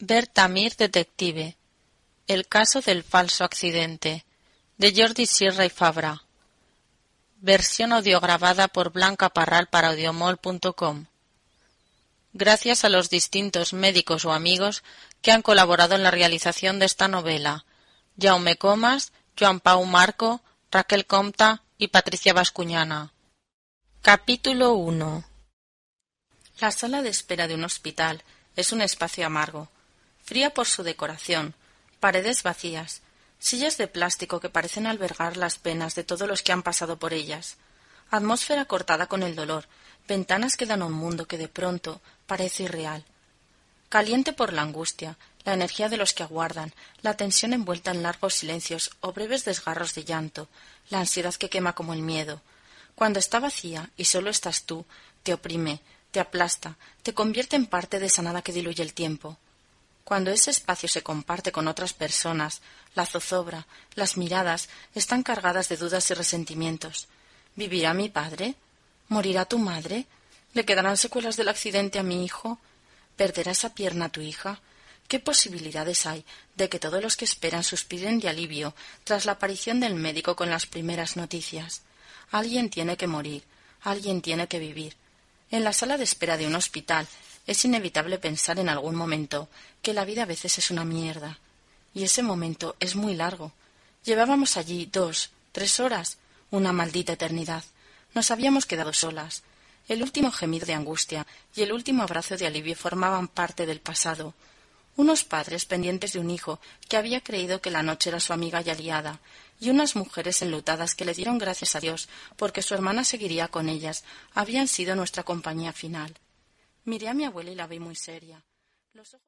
Bertamir Detective. El caso del falso accidente. De Jordi Sierra y Fabra. Versión audiograbada por Blanca Parral para audiomol.com. Gracias a los distintos médicos o amigos que han colaborado en la realización de esta novela: Jaume Comas, Joan Pau Marco, Raquel Compta y Patricia Bascuñana. Capítulo 1. La sala de espera de un hospital es un espacio amargo, fría por su decoración, paredes vacías, sillas de plástico que parecen albergar las penas de todos los que han pasado por ellas, atmósfera cortada con el dolor, ventanas que dan a un mundo que de pronto parece irreal, caliente por la angustia, la energía de los que aguardan, la tensión envuelta en largos silencios o breves desgarros de llanto, la ansiedad que quema como el miedo. Cuando está vacía y solo estás tú, te oprime, te aplasta, te convierte en parte de esa nada que diluye el tiempo. Cuando ese espacio se comparte con otras personas, la zozobra, las miradas están cargadas de dudas y resentimientos. ¿Vivirá mi padre? ¿Morirá tu madre? ¿Le quedarán secuelas del accidente a mi hijo? ¿Perderá esa pierna tu hija? ¿Qué posibilidades hay de que todos los que esperan suspiren de alivio tras la aparición del médico con las primeras noticias? Alguien tiene que morir, alguien tiene que vivir. En la sala de espera de un hospital es inevitable pensar en algún momento que la vida a veces es una mierda. Y ese momento es muy largo. Llevábamos allí 2, 3 horas, una maldita eternidad. Nos habíamos quedado solas. El último gemido de angustia y el último abrazo de alivio formaban parte del pasado. Unos padres pendientes de un hijo que había creído que la noche era su amiga y aliada, y unas mujeres enlutadas que le dieron gracias a Dios porque su hermana seguiría con ellas, habían sido nuestra compañía final. Miré a mi abuela y la vi muy seria. Los ojos